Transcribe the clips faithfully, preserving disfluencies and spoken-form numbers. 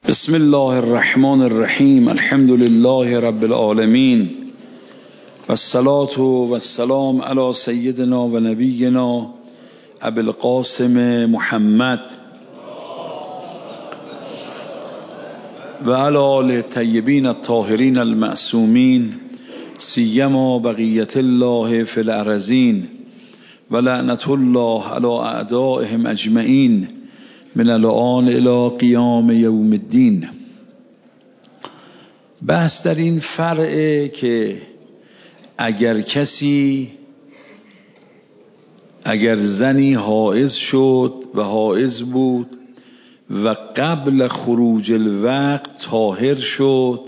بسم الله الرحمن الرحیم. الحمد لله رب العالمین و الصلاة و السلام علی سیدنا و نبینا ابی القاسم محمد و علی آله الطیبین الطاهرین المعصومین سیما بقیت الله فی الارضین و لعنت الله علی اعدائهم اجمعین من الآن الی قیام یوم الدین. بحث در این فرعه که اگر کسی اگر زنی حائض شد و حائض بود و قبل خروج الوقت طاهر شد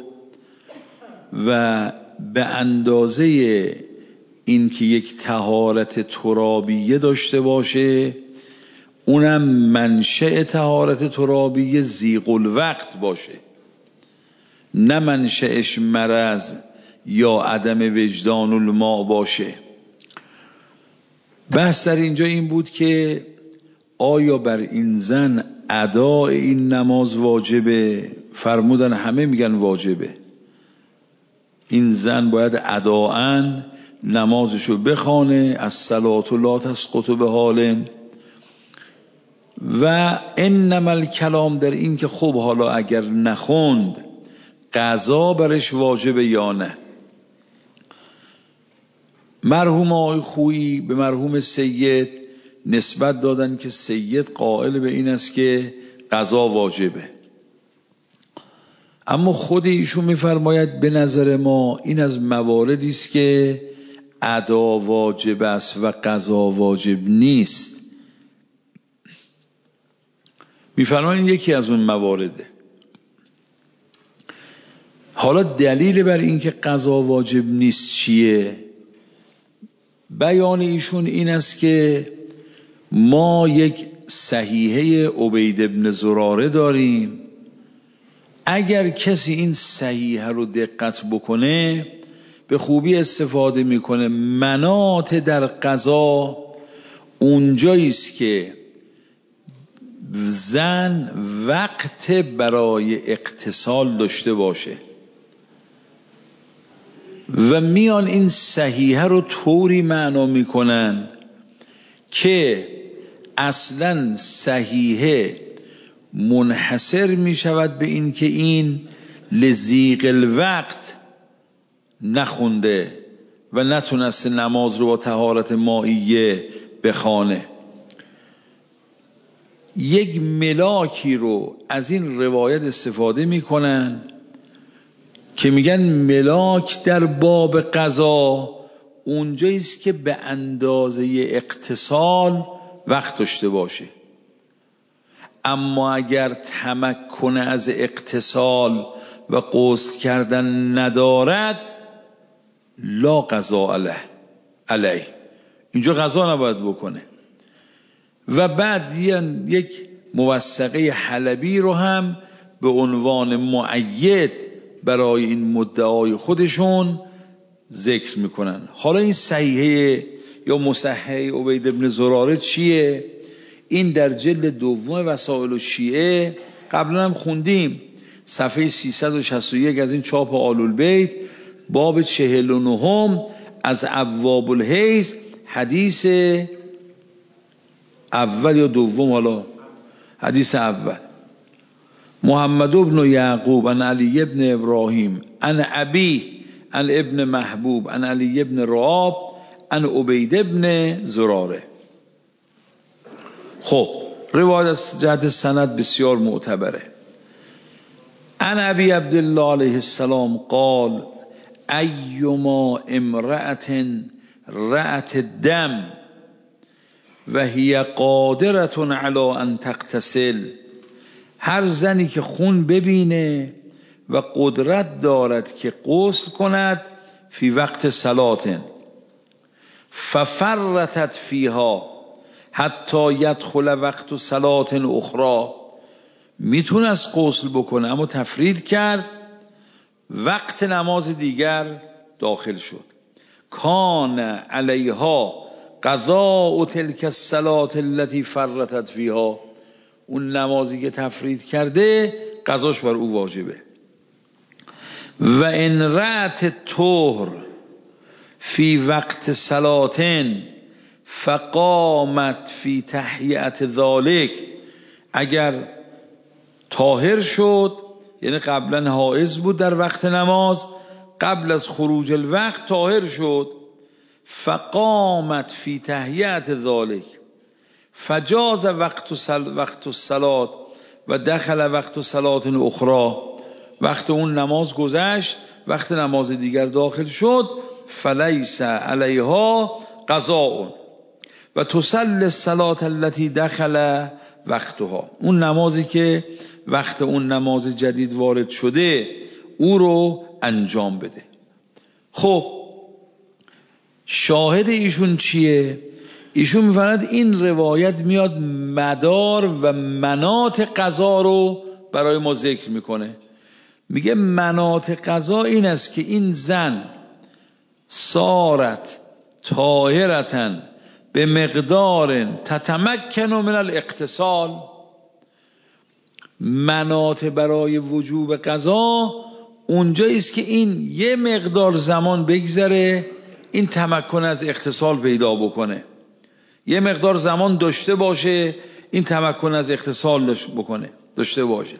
و به اندازه این که یک طهارت ترابیه داشته باشه، اونم منشأ طهارت ترابیه ضیق الوقت باشه، نه منشأش مرض یا عدم وجدان الماء باشه. بحث در اینجا این بود که آیا بر این زن اداء این نماز واجبه؟ فرمودن همه میگن واجبه. این زن باید اداءً نمازشو بخونه، الصلاة لا تسقط بحال. و انما الکلام در این که خب حالا اگر نخوند قضا برش واجبه یا نه. مرحوم آقای خویی به مرحوم سید نسبت دادن که سید قائل به این است که قضا واجبه، اما خود ایشون میفرماید به نظر ما این از مواردی است که ادا واجب است و قضا واجب نیست. میفرمایند یکی از اون موارده. حالا دلیل بر این که قضا واجب نیست چیه؟ بیان ایشون این است که ما یک صحیحه عبید ابن زراره داریم. اگر کسی این صحیحه رو دقت بکنه به خوبی استفاده میکنه. مناط در قضا اونجایی است که زن وقت برای اغتسال داشته باشه و میان این صحیحه رو طوری معنا میکنن که اصلا صحیحه منحصر میشود به این که این لضیق الوقت نخونده و نتونسته نماز رو با طهارت مائیه بخوانه. یک ملاکی رو از این روایت استفاده میکنن که میگن ملاک در باب قضا اونجاییست که به اندازه اغتسال وقت داشته باشه، اما اگر تمکن از اغتسال و غسل کردن ندارد لا قضا علیه علیه اینجا قضا نباید بکنه. و بعد یک موثقه حلبی رو هم به عنوان مؤید برای این مدعای خودشون ذکر میکنن. حالا این صحیحه یا مصحح عبید ابن زراره چیه؟ این در جلد دوم وسائل الشیعه قبلا هم خوندیم، صفحه سیصد و شصت و یک از این چاپ آل البیت، باب چهل و نهم از ابواب الحیض، حدیث اول یا دوم، حالا حدیث اول. محمد ابن یعقوب عن علی ابن ابراهیم عن ابی عن ابن محبوب عن علی ابن رعاب عن عبید ابن زراره. خب روایت از جهت سند بسیار معتبره. عن ابی عبدالله علیه السلام قال ایما امرأة رأت الدم و هی قادرة علی ان تغتسل، هر زنی که خون ببینه و قدرت دارد که غسل کند، فی وقت صلات ففرطت فیها حتی یدخل وقت صلات اخرى، میتونه از غسل بکنه اما تفرید کرد، وقت نماز دیگر داخل شد. کان علیها قضاء تلک الصلاة التي فرطت فیها، اون نمازی که تفرید کرده قضاش بر او واجبه. و ان رأت طهر فی وقت صلاتن فقامت فی تهیئت ذالک، اگر طاهر شد یعنی قبلا حائض بود در وقت نماز، قبل از خروج الوقت طاهر شد، فقامت فی تهیئت ذالک فجاز وقت سل وقت الصلات و دخل وقت صلات اخرى، وقت اون نماز گذشت وقت نماز دیگر داخل شد، فلیس علیها قضاء و تصلی الصلاه التي دخل وقتها، اون نمازی که وقت اون نماز جدید وارد شده او رو انجام بده. خب شاهد ایشون چیه؟ ایشون میفرماید این روایت میاد مدار و مناط قضا رو برای ما ذکر میکنه. میگه مناط قضا این است که این زن صارت طاهرتن به مقدار تتمکن من الاغتسال، مناط برای وجوب قضا اونجایی است که این یه مقدار زمان بگذره این تمکن از اغتسال پیدا بکنه، یه مقدار زمان داشته باشه این تمکن از اغتسال بکنه داشته باشه.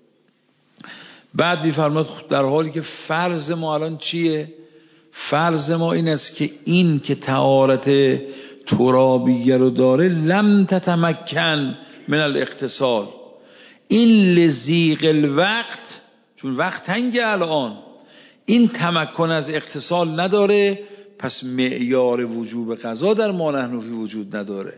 بعد میفرماد در حالی که فرض ما الان چیه؟ فرض ما این است که این که طهارت ترابیه رو داره لم تتمکن من الاغتسال، این لضیق الوقت، چون وقت تنگه الان، این تمکن از اغتسال نداره، پس معیار وجوب قضا در ما نحنفی وجود نداره.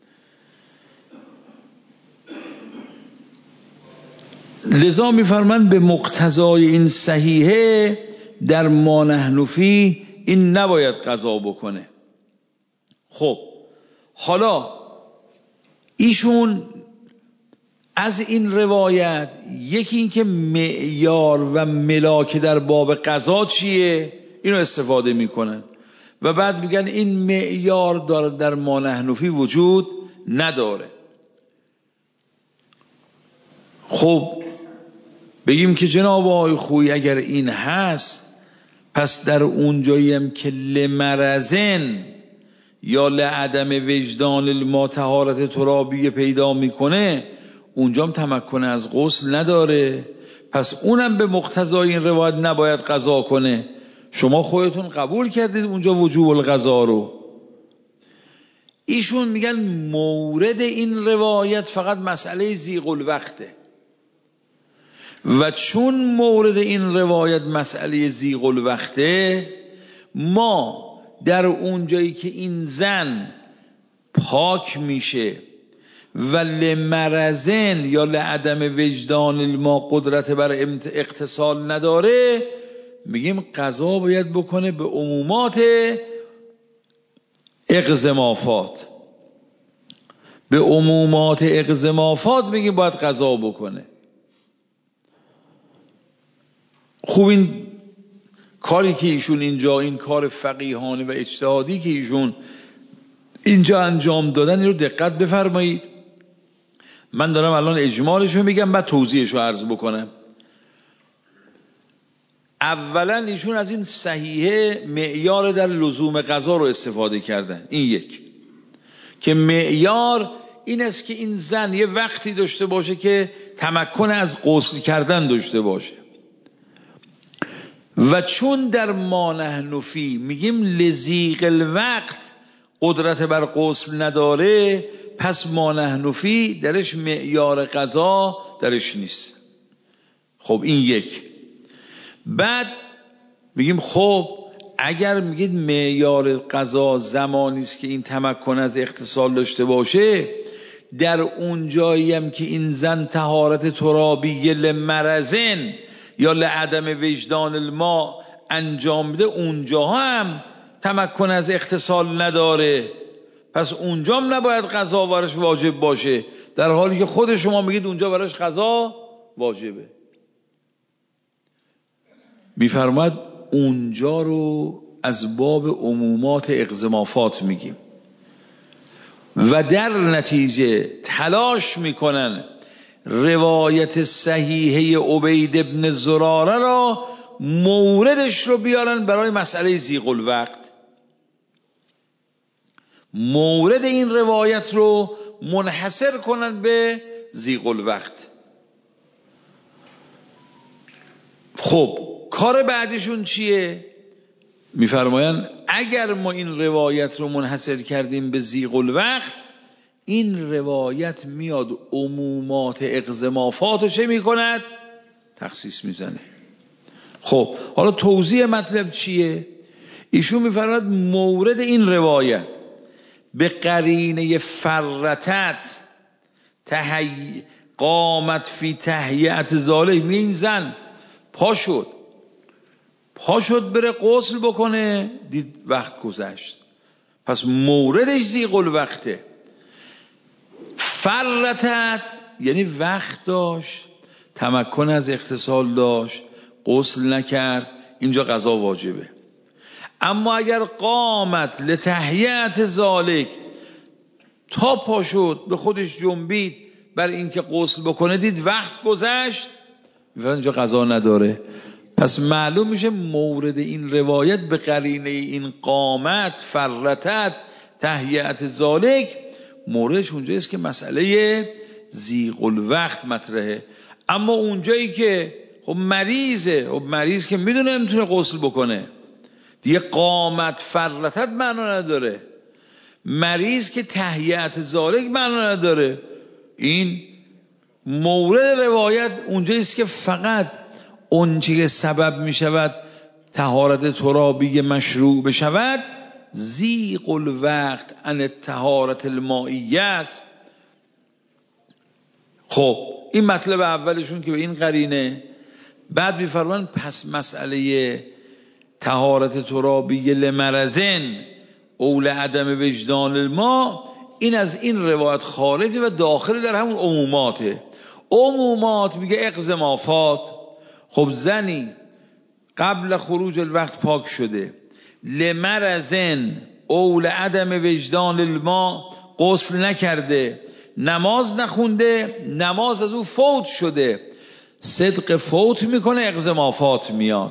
لذا میفرمان به مقتضای این صحیحه در ما نحنفی این نباید قضا بکنه. خب حالا ایشون از این روایت یکی این که معیار و ملاک در باب قضا چیه اینو استفاده میکنن و بعد میگن این معیار داره در ما نحنفی وجود نداره. خب بگیم که جناب آقای خویی اگر این هست پس در اونجایی هم که لمرزن یا لعدم وجدان الما طهارت ترابیه پیدا میکنه اونجا هم تمکن از غسل نداره، پس اونم به مقتضای این روایت نباید قضا کنه. شما خودتون قبول کردید اونجا وجوب القضا رو. ایشون میگن مورد این روایت فقط مسئله ضیق الوقته و چون مورد این روایت مسئله ضیق الوقته، ما در اونجایی که این زن پاک میشه و لمرزن یا لعدم وجدان الما قدرت بر اغتسال نداره، میگیم قضا باید بکنه به عمومات اقزمافات، به عمومات اقزمافات میگیم باید قضا بکنه. خوب این کاری که ایشون اینجا، این کار فقیهانه و اجتهادی که ایشون اینجا انجام دادن، این رو دقت بفرمایید. من دارم الان اجمالشو میگم بعد توضیحشو عرض بکنم. اولا ایشون از این صحیحه معیار در لزوم قضا رو استفاده کردن. این یک که معیار این است که این زن یه وقتی داشته باشه که تمکن از غسل کردن داشته باشه و چون در ما نحنفی میگیم لضیق الوقت قدرت بر غسل نداره، پس ما نحنفی درش معیار قضا درش نیست. خب این یک. بعد میگیم خب اگر میگید معیار قضا زمانی است که این تمکن از اغتسال داشته باشه، در اون جایی هم که این زن طهارت ترابیه لمرزن یا لعدم وجدان الماء انجام بده، اونجا هم تمکن از اغتسال نداره، پس اونجا هم نباید قضا برش واجب باشه، در حالی که خود شما میگید اونجا برش قضا واجبه. میفرماید اونجا رو از باب عمومات اقزمافات میگیم و در نتیجه تلاش میکنن روایت صحیحه عبید ابن زراره را موردش رو بیارن برای مسئله ضیق الوقت، مورد این روایت رو منحصر کنن به ضیق الوقت. خب کار بعدشون چیه؟ میفرمایند اگر ما این روایت رو منحصر کردیم به ضیق الوقت، این روایت میاد عمومات اقزمافات رو چه میکند؟ تخصیص میزنه. خب حالا توضیح مطلب چیه؟ ایشون میفرماید مورد این روایت به قرینه فرتت تهی قامت فی تهیئت ذالک، می این زن پا شد پا شد بره غسل بکنه، دید وقت گذشت، پس موردش ضیق الوقته. فرتت یعنی وقت داشت، تمکن از اغتسال داشت، غسل نکرد، اینجا قضا واجبه. اما اگر قامت لتهیئت ذالک، تا پا شد به خودش جنبید بر اینکه غسل بکنه، دید وقت گذشت، اینجا قضا نداره. پس معلوم میشه مورد این روایت به قرینه این قامت فرتت تهیئت ذالک، موردش اونجاییست که مسئله ضیق الوقت مطرحه. اما اونجایی که خب مریضه، خب مریض که میدونه نمیتونه غسل بکنه، دیگه قامت فرتت معنا نداره. مریض که تهیئت ذالک معنا نداره. این مورد روایت اونجاییست که فقط اون چیه سبب میشود طهارت ترابی مشروع بشود ضیق الوقت عن طهارت المائیه است. خب این مطلب اولشون که به این قرینه. بعد میفرمان پس مسئله طهارت ترابی لمرزن اول عدم وجدان الماء، این از این روایت خارجه و داخل در همون عموماته. عمومات میگه اقزمافات. خب زنی قبل خروج الوقت پاک شده، لمرزن اول عدم وجدان الماء، غسل نکرده، نماز نخونده، نماز از او فوت شده، صدق فوت میکنه، اقزمافات میاد.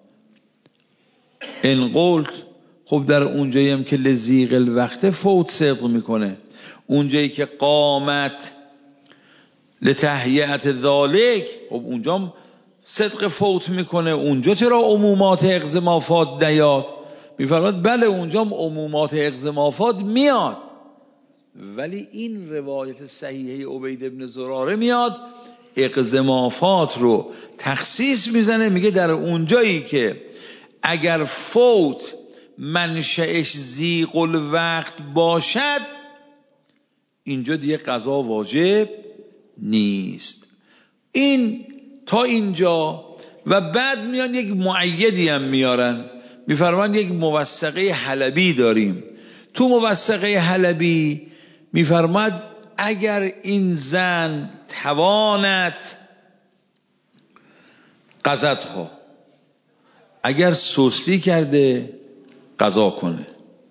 این قلت، خب در اونجایی هم که لضیق الوقت فوت صدق میکنه، اونجایی که قامت لتهیئت ذالک، خب اونجا صدق فوت میکنه، اونجا چرا عمومات اقزمافات نیاد؟ میفرماد بله اونجا عمومات اقزمافات میاد، ولی این روایت صحیحه عبید ابن زراره میاد اقزمافات رو تخصیص میزنه، میگه در اونجایی که اگر فوت منشأش ضیق الوقت باشد، اینجا دیگه قضا واجب نیست. این تا اینجا. و بعد میان یک مؤیدی هم میارن، میفرمان یک موثقه حلبی داریم. تو موثقه حلبی میفرماد اگر این زن توانت قضتها، اگر سستی کرده قضا کنه،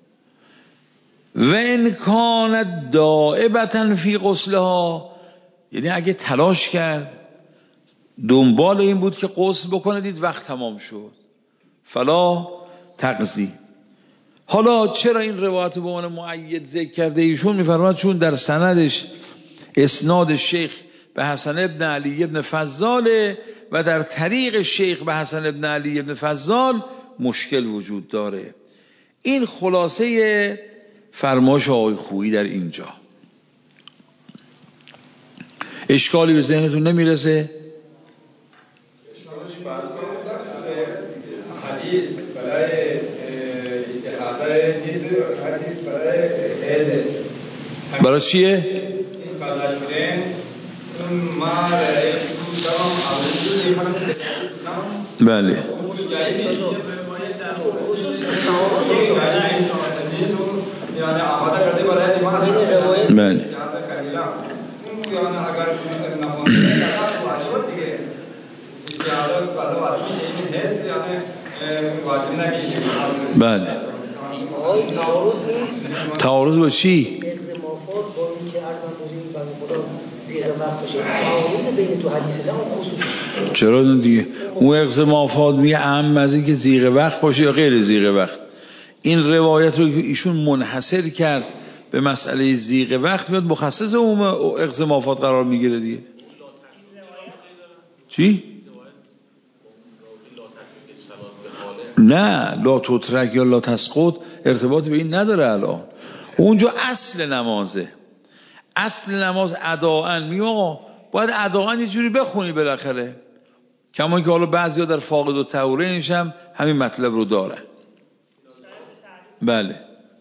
و ان کانت دائبة فی غسلها، یعنی اگه تلاش کرد دنبال این بود که غسل بکنه، دید وقت تمام شد، فلا تقضی. حالا چرا این روایت به عنوان مؤید ذکر کرده ایشون؟ میفرماد چون در سندش اسناد شیخ به حسن ابن علی ابن فضال و در طریق شیخ به حسن ابن علی ابن فضال مشکل وجود داره. این خلاصه فرمایش آقای خویی در اینجا. اشکالی به ذهنتون نمیرسه؟ حدیث برای استحاضه نیست، حدیث برای حیض. برای چیه؟ این قضا شدن اون ما تمام بله یعنی آماده کرده برای جماع بله یعنی اگر نمونه نکرد واجب دیگه استعاره قضا واجب این هست، یعنی واجب نمیشه. بله تعارض نیست. تعارض با چی؟ مافات با این که ارزم بزرگی بر خدا زیر وقت باشه تعارض بین تو حدیث نه اون خصوص چرا دیگه اون اقضا مافات میگه اهم از این که زیر وقت باشه یا غیر زیر وقت. این روایت رو که ایشون منحصر کرد به مسئله زیغ وقت میاد مخصص اون اقضا مافات قرار میگیره دیگه. چی؟ نه لا تترک یا لا تسقط ارتباط به این نداره. الان اونجا اصل نمازه، اصل نماز اداءن میگه باید اداءن یه جوری بخونی بالاخره، کما که حالا بعضیا در فاقد الطهورین هم همین مطلب رو دارن. بله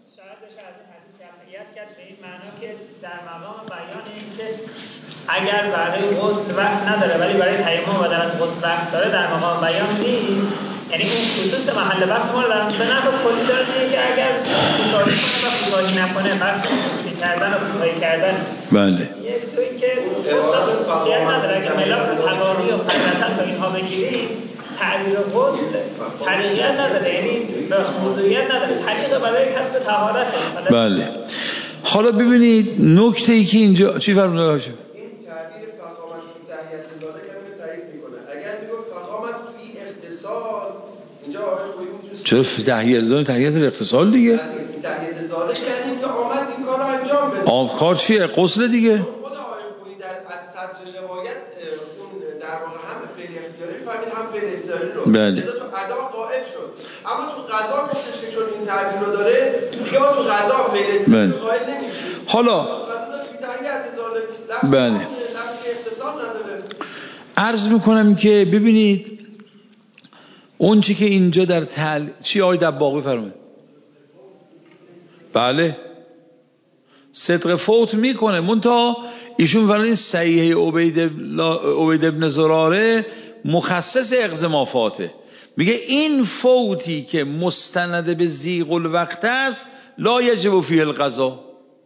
در مقام بیان این که اگر برای غسل وقت نداره ولی برای تیمم و در از غسل وقت داره در مقام بیان نیست، یعنی اون خصوص محل بحث ما رو در به نحو کلی داره میگه که اگر کوتاهی کنه و کوتاهی نکنه بحث کوتاهی کردن و کوتاهی کردن. بله یک تو این که غسل خصوصیت نداره که ملاک تقاری و فضلتا تا اینها بگیریم تعبیر غسل طریقیت نداره، یعنی راست موضوعیت نداره، طریق برای کسب طهارته. بله حالا ببینید نکته ای که اینجا چی فرموده باشه؟ این تعبیر فقامت فی تحیت ازاله که اینو تایید میکنه. اگر میگه فقامت فی اختصال اینجا آقای خویی میتونه چرا فی تحیت ازاله؟ تحیت الاختصال دیگه. فی تحیت ازاله یعنی اینکه آمد این کارو انجام بده. آم کار چیه؟ غسل دیگه. خود آقای خویی در از صدر روایت اون در واقع هم فعل اختیاری فهمید هم فعل استعاری رو. بله. لذا تو ادا قائل شد. اما تو قضا گفتش که چون این تعبیر رو داره دیگه ما تو قضا فعل استعاری قائل نمیشیم. حالا بله عرض میکنم که ببینید اون چی که اینجا در تل چی آقای دباغی فرمود؟ بله صدق فوت میکنه منتها ایشون فرمودن صحیح عبید عبید ابن زراره مخصص اقضا مافاته، میگه این فوتی که مستند به زیغ الوقت است لا یجب فیه القضا.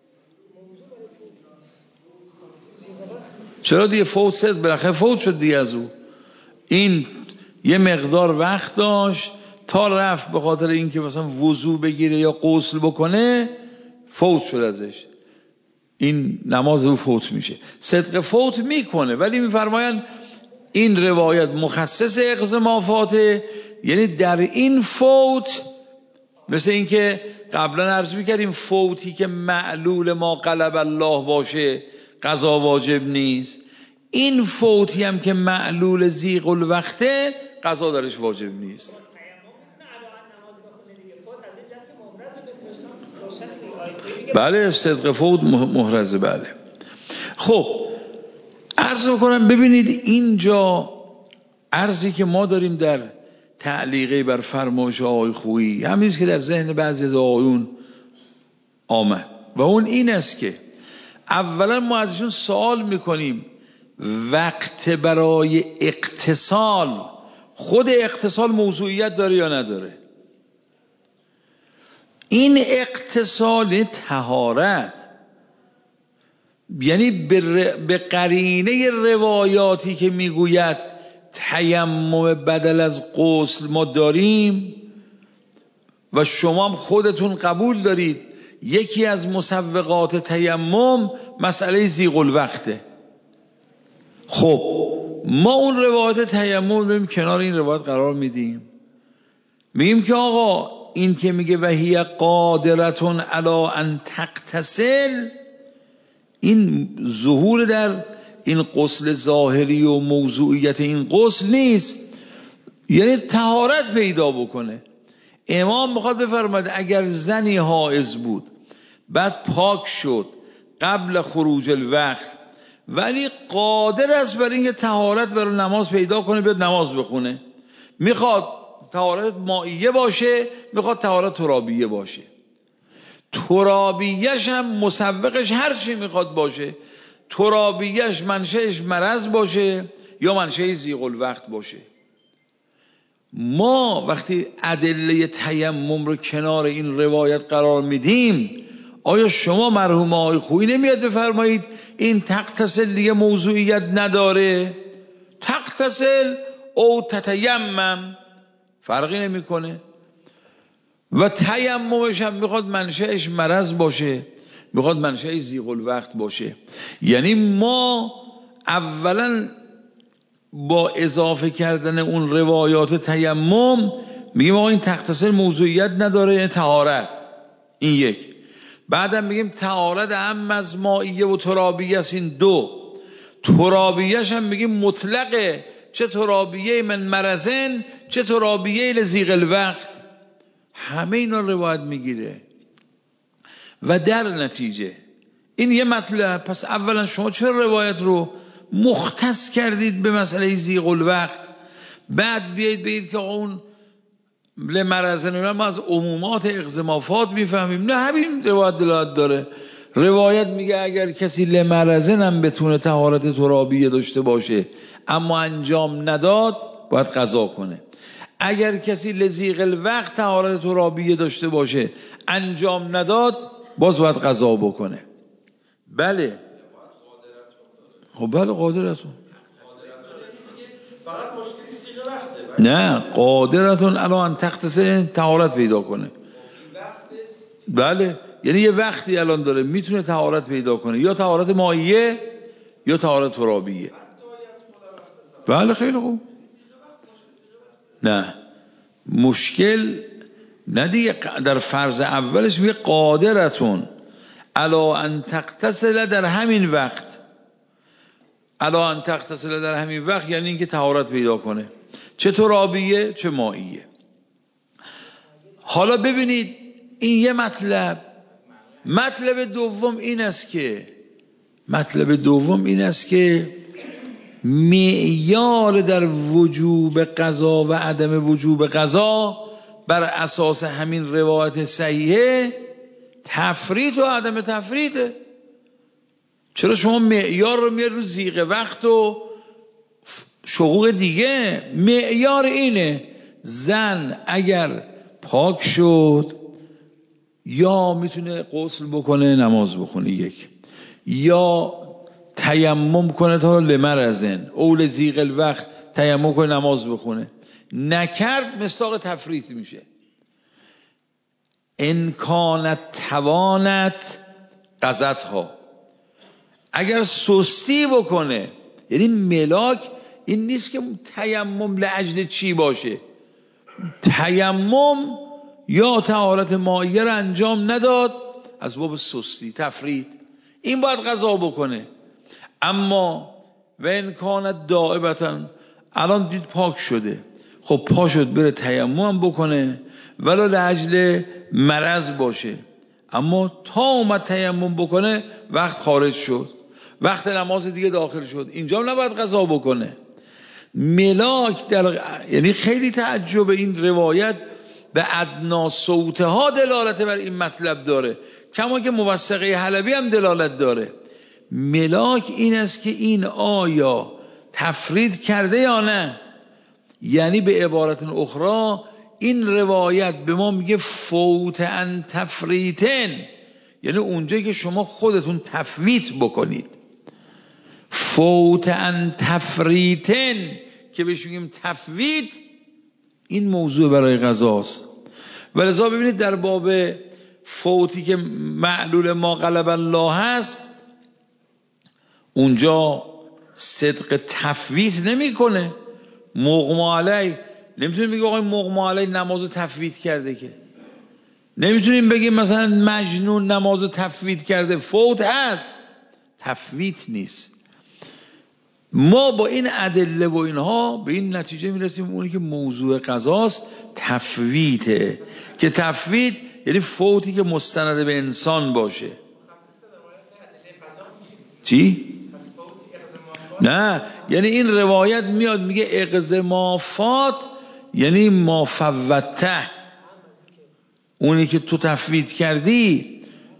چرا دیگه فوت شد بالاخره فوت شد دیگه، از او این یه مقدار وقت داشت تا رفت به خاطر اینکه مثلا وضو بگیره یا غسل بکنه فوت شد ازش، این نماز او فوت میشه. صدق فوت میکنه ولی میفرمایند این روایت مخصص اقضا مافاته، یعنی در این فوت مثل اینکه قبلا عرض میکردیم فوتی که معلول ما قلب الله باشه قضا واجب نیست، این فوتی هم که معلول زیغ الوقته قضا درش واجب نیست. بله صدق فوت محرزه. بله خب عرض بکنم ببینید اینجا عرضی که ما داریم در تعلیقه بر فرمایش آقای خویی همینیست که در ذهن بعضی از آقایون آمد و اون این است که اولا ما ازشون سوال میکنیم وقت برای اغتسال، خود اغتسال موضوعیت داره یا نداره؟ این اغتسال طهارت، یعنی به قرینه روایاتی که میگوید تیمم بدل از غسل ما داریم و شما هم خودتون قبول دارید یکی از مسوقات تیمم مسئله زیغ الوقته. خب ما اون روایت تیمم بریم کنار این روایت قرار میدیم، میگیم که آقا این که میگه وهی قادرتون علی ان تغتسل، این ظهور در این غسل ظاهری و موضوعیت این غسل نیست، یعنی طهارت پیدا بکنه. امام میخواد بفرماید اگر زنی حائض بود بعد پاک شد قبل خروج الوقت ولی قادر است بر اینکه طهارت برای نماز پیدا کنه بیاد نماز بخونه، میخواد طهارت مائیه باشه میخواد طهارت ترابیه باشه، ترابیهش هم مسوقش هر چی میخواد باشه، ترابیهش منشأش مرض باشه یا منشأ زیغ الوقت باشه. ما وقتی ادله تیمم رو کنار این روایت قرار میدیم، آیا شما مرحوم آقای خویی نمیاد بفرمایید این تغتسل دیگه موضوعیت نداره؟ تغتسل او تتیمم فرقی نمیکنه و تیممش هم میخواد منشأش مرض باشه میخواد منشأ ضیق الوقت باشه. یعنی ما اولا با اضافه کردن اون روایات تیمم میگیم آقا این تختصر موضوعیت نداره، طهارت، این یک. بعدم میگیم طهارت هم از مائیه و ترابیه است، این دو. ترابیهش هم میگیم مطلقه، چه ترابیه من مرزن چه ترابیه لضیق الوقت، همه اینا روایت میگیره. و در نتیجه این یه مطلب. پس اولا شما چرا روایت رو مختص کردید به مسئله ضیق الوقت؟ بعد بیایید بگید که اون لمرزن ما از عمومات اقزمافات میفهمیم. نه، همین روایت دلالت داره. روایت میگه اگر کسی لمرزن هم بتونه طهارت ترابیه داشته باشه اما انجام نداد باید قضا کنه. اگر کسی لضیق الوقت طهارت ترابیه داشته باشه انجام نداد باز باید قضا بکنه. بله خب بله قادرتون. فقط مشکلی صیغه وقته. نه، قادرتون الان تختصر طهارت پیدا کنه. بله، یعنی یه وقتی الان داره میتونه طهارت پیدا کنه، یا طهارت مائیه یا طهارت ترابیه. بله خیلی خوب. نه مشکل نه دیگه. در فرض اولش میگه قادرتون الا ان تغتسل در همین وقت. الا ان تغتسل در همین وقت یعنی اینکه طهارت پیدا کنه، چه ترابیه چه مائیه. حالا ببینید این یه مطلب. مطلب دوم این است که مطلب دوم این است که معیار در وجوب قضا و عدم وجوب قضا بر اساس همین روایت صحیحه تفریط و عدم تفریطه. چرا شما معیار رو میاد رو ضیق وقت و شقوق دیگه؟ معیار اینه زن اگر پاک شد یا میتونه غسل بکنه نماز بخونه، یک، یا تیمم کنه تا لمرزن اول ضیق الوقت تیمم کنه نماز بخونه، نکرد مصداق تفریط میشه. امکانت توانت قضت ها، اگر سستی بکنه یعنی ملاک این نیست که تیمم لاجل چی باشه. تیمم یا طهارت مائیه رو انجام نداد از باب سستی تفریط، این باید قضا بکنه. اما و امکانت دائبتاً الان دید پاک شده، خب پا شد بره تیمم بکنه ولو لاجل مرض باشه، اما تا اومد تیمم بکنه وقت خارج شد، وقت نماز دیگه داخل شد، اینجا نباید قضا بکنه. ملاک در یعنی خیلی تعجب این روایت به ادنا صوتها دلالت بر این مطلب داره، کما که موثقه حلبی هم دلالت داره. ملاک این است که این آیا تفرید کرده یا نه. یعنی به عبارت اخرى این روایت به ما میگه فوت ان تفریتن، یعنی اونجایی که شما خودتون تفویت بکنید. فوت ان تفریتن که بهش میگیم تفویت، این موضوع برای قضاست. ولذا ببینید در باب فوتی که معلول ما غلب الله هست اونجا صدق تفویت نمی کنه. مغما علی نمیتونیم بگیم آقای مغما علی نمازو تفویت کرده، که نمیتونیم بگیم مثلا مجنون نمازو تفویت کرده. فوت هست، تفویت نیست. ما با این ادله و اینها به این نتیجه میرسیم اونی که موضوع قضاست تفویته، که تفویت یعنی فوتی که مستند به انسان باشه. چی؟ نه، یعنی این روایت میاد میگه اقزمافات یعنی ما فوته، اونی که تو تفویت کردی.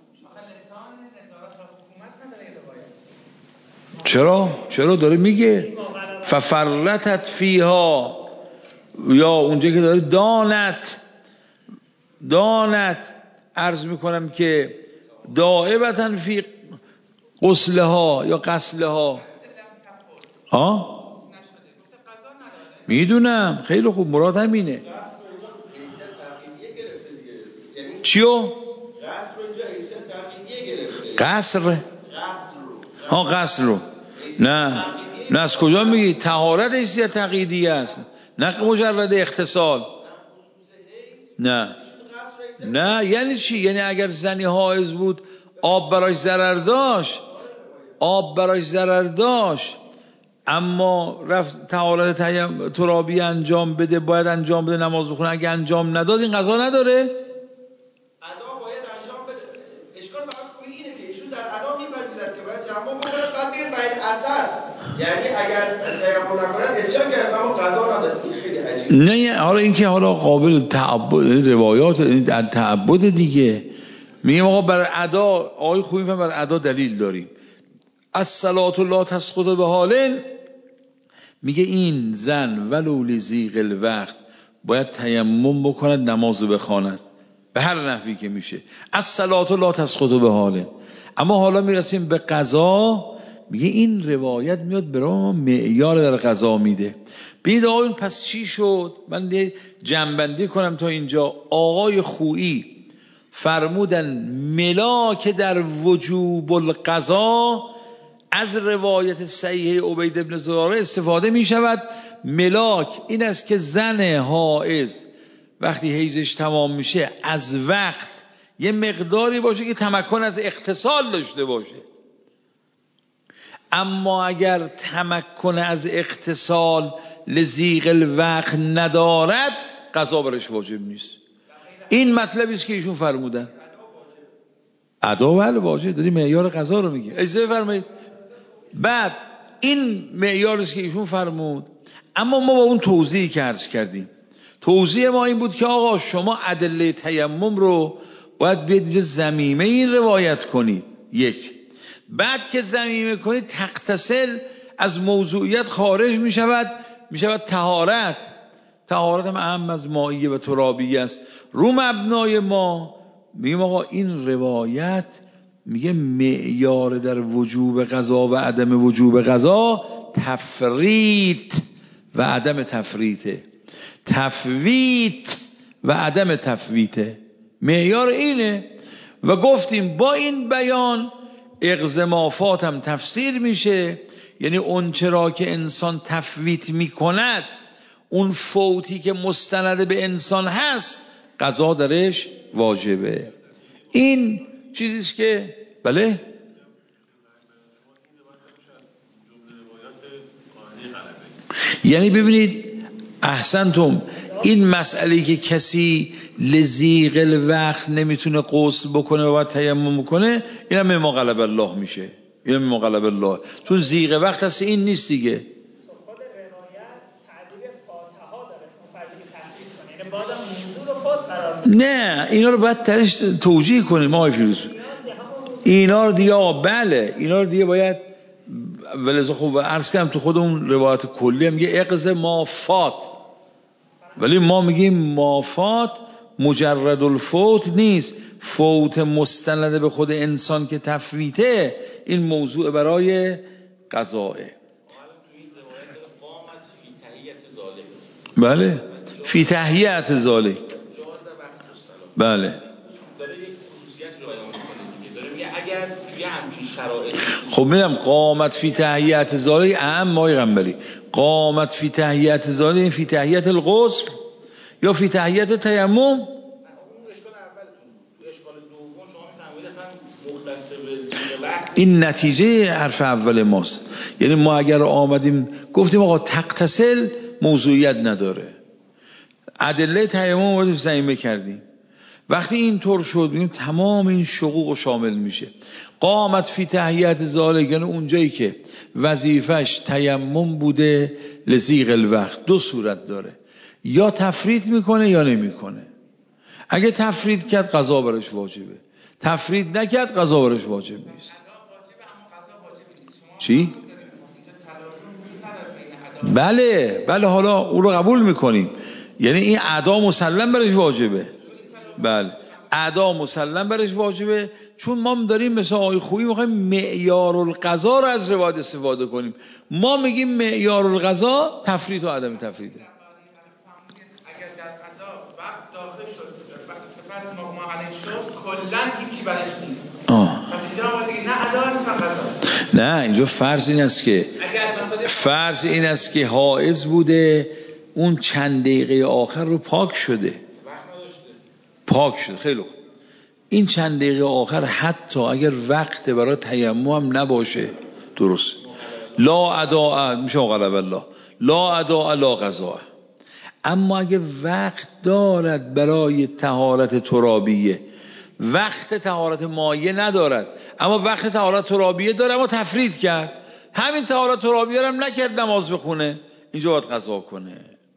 چرا؟ چرا داره میگه ففرلتت فیها، یا اونجا که داره دانت دانت عرض میکنم که دائبتن فی غسلها یا غسلها. ها میدونم خیلی خوب، مراد همینه. چیو؟ چیو؟ قصد رو اینجا حیثیت تحقیقیه قصر ها قصر رو نه نه از کجا میگی؟ طهارت حیثیت تقییدیه است، نه مجرد اغتسال. نه نه یعنی چی؟ یعنی اگر زنی حائض بود آب براش ضرر داشت، آب براش ضرر داشت اما رفت طهارت ترابی انجام بده، باید انجام بده، نماز بخونه، اگه انجام نداد این قضا نداره؟ ادا باید انجام بده. اشکال فقط توی اینه که ایشون در ادا میپذیرد که باید تیمم بکند، بعد میگه باید اساس، یعنی اگر تیمم نکند اسیان کرد اما قضا نداد. این خیلی عجیبه. نه حالا اینکه حالا قابل تعبد، روایات در تعبد دیگه میگیم آقا بر ادا، آقای خوبی فهم بر ادا دلیل داریم. الصلاة لا تسقط به حال، میگه این زن ولو لضیق الوقت باید تیمم بکند، نماز بخواند به هر نحوی که میشه. الصلاة لا تسقط به حال. اما حالا میرسیم به قضا، میگه این روایت میاد برای ما معیار در قضا میده. بید آقایون پس چی شد؟ من جنبندی کنم تا اینجا. آقای خویی فرمودن ملاک در وجوب القضا از روایت صحیح عبید بن زراره استفاده می شود. ملاک این است که زن حائض وقتی حیضش تمام میشه از وقت یه مقداری باشه که تمکن از اغتسال داشته باشه. اما اگر تمکن از اغتسال لضیق الوقت ندارد قضا برش واجب نیست. این مطلبی است که ایشون فرمودن. ادا بله واجب، داری معیار قضا رو میگه. اجازه فرمایید. بعد این معیاری است که ایشون فرمود، اما ما با اون توضیحی که عرض کردیم. توضیح ما این بود که آقا شما ادله تیمم رو باید بیاید اینجا ضمیمه این روایت کنید. یک، بعد که ضمیمه کنید تغتسل از موضوعیت خارج می شود، می شود طهارت. طهارت هم اهم از مائیه و ترابیه است. رو مبنای ما میگیم آقا این روایت میگه معیار در وجوب قضا و عدم وجوب قضا تفریط و عدم تفریطه، تفویت و عدم تفویته. معیار اینه. و گفتیم با این بیان اغزمافات هم تفسیر میشه، یعنی اون چرا که انسان تفویت میکند، اون فوتی که مستند به انسان هست قضا درش واجبه. این چیزیست که بله یعنی ببینید احسنتم، این مسئله که کسی لضیق الوقت نمیتونه غسل بکنه و باید تیمم بکنه، این هم ما غلب الله میشه. این هم ما غلب الله، چون زیغ وقت هست این نیست دیگه. نه اینا رو باید ترش توجیه کنیم آقای فیروز. اینا رو دیگه آقا بله اینا رو دیگه باید ولذا خوب عرض کردم تو خود اون روایت کلی میگه اقض مافات، ولی ما میگیم مافات مجرد الفوت نیست، فوت مستند به خود انسان که تفویته، این موضوع برای قضاه. بله فی تحییت ذالک. بله داره یک خصوصیت رو بیان می‌کنه دیگه، داره میگه اگر توی همچین شرایطی خب میگم قامت فی تحییت ذالک اهم ما پیغمبری قامت فی تحییت ذالک، این فی تحییت الغسل یا فی تحییت تیمم؟ اون اشکال اولتون، اشکال دوم شما می‌فهمید اصلا مختص به زیر وقت این نتیجه حرف اول ماست. یعنی ما اگر آمدیم گفتیم آقا تغتسل موضوعیت نداره، ادله تیمم رو ضمیمه کردیم، وقتی این طور شد میگیم تمام این شقوق شامل میشه. قامت فی تحییت ذالک یعنی اونجایی که وظیفش تیمم بوده لضیق الوقت. دو صورت داره، یا تفرید میکنه یا نمیکنه. اگه تفرید کرد قضا برش واجبه، تفرید نکرد قضا برش واجب نیست. چی؟ بله بله حالا اون رو قبول میکنیم، یعنی این ادا مسلم برش واجبه. بله ادا مسلم برش واجبه، چون ما داریم مثل آقای خویی میخوایم معیار القضا رو از روایت استفاده کنیم. ما میگیم معیار القضا تفرید و عدم تفریده. اگر در قضا وقت داخل شد وقتی سپس معاهده شد کلا هیچی برش نیست. آه. پس اینجا ما دیگه نه ادا است نه قضا. نه اینجا فرض این است که فرض این است که حائض بوده، اون چند دقیقه آخر رو پاک شده، پاک شده. خیلی خوب. این چند دقیقه آخر حتی اگر وقت برای تیمم هم نباشه درست، لا ادا میشه مغلب الله، لا ادا لا قضا. اما اگه وقت دارد برای طهارت ترابیه، وقت طهارت مایه ندارد اما وقت طهارت ترابیه داره اما تفرید کرد، همین طهارت ترابیه هم نکرد نماز بخونه، اینجا باید قضا کنه.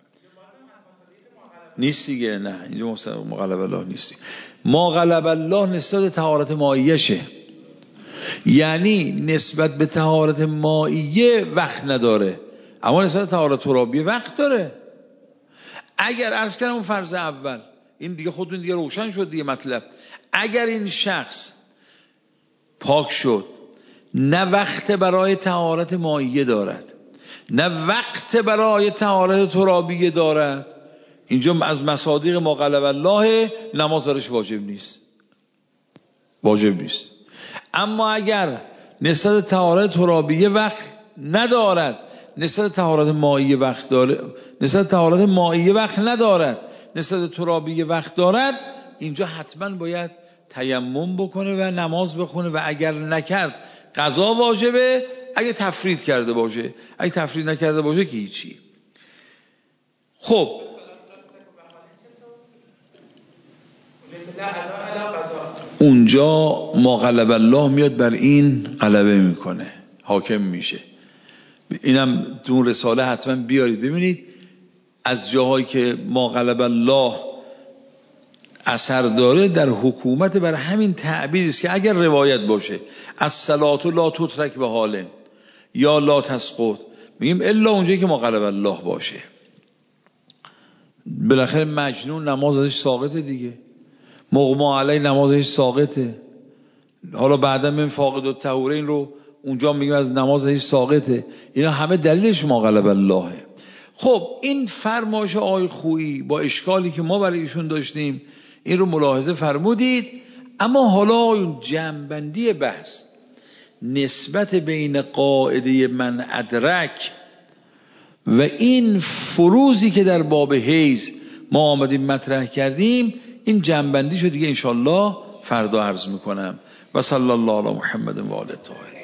نیست دیگه. نه اینجا مغلب الله نیستی. مغلب الله نسبت طهارت مایهشه، یعنی نسبت به طهارت مایه وقت نداره اما نسبت طهارت ترابیه وقت داره. اگر عرض کردم اون فرض اول، این دیگه خودتون دیگه روشن شد دیگه مطلب، اگر این شخص پاک شد، نه وقت برای طهارت مایه دارد نه وقت برای طهارت ترابیه دارد، اینجا از مصادیق ما غلب الله نماز برش واجب نیست، واجب نیست. اما اگر نسبت طهارت ترابیه وقت ندارد، نسبت طهارت مائیه وقت داره، نسبت طهارت مائیه وقت ندارد، نسبت ترابیه وقت دارد، اینجا حتما باید تیمم بکنه و نماز بخونه و اگر نکرد قضا واجبه، اگه تفرید کرده باشه، اگه تفرید نکرده باشه که هیچی. خب اونجا ما غلب الله میاد بر این غلبه میکنه، حاکم میشه. اینم دون رساله حتما بیارید ببینید از جاهایی که ما غلب الله اثر داره در حکومت بر همین تعبیر است که اگر روایت باشه از صلات لا تترک به حال یا لا تسقط، میگیم الا اونجایی که ما غلب الله باشه. بالاخره مجنون نماز ازش ساقطه دیگه، مغما علی نمازش ساقطه، حالا بعدا من فاقد الطهورین رو اونجا میگیم از نمازش ساقطه. اینا همه دلیلش ما غلب اللهه. خب این فرمایش آقای خویی با اشکالی که ما برای ایشون داشتیم این رو ملاحظه فرمودید. اما حالا جمع‌بندی بحث نسبت بین قاعده من ادرک و این فروزی که در باب حیض ما آمدیم مطرح کردیم، این جمع‌بندی شو دیگه انشالله فردا عرض میکنم. و صلی الله علی محمد و آله الطاهرین.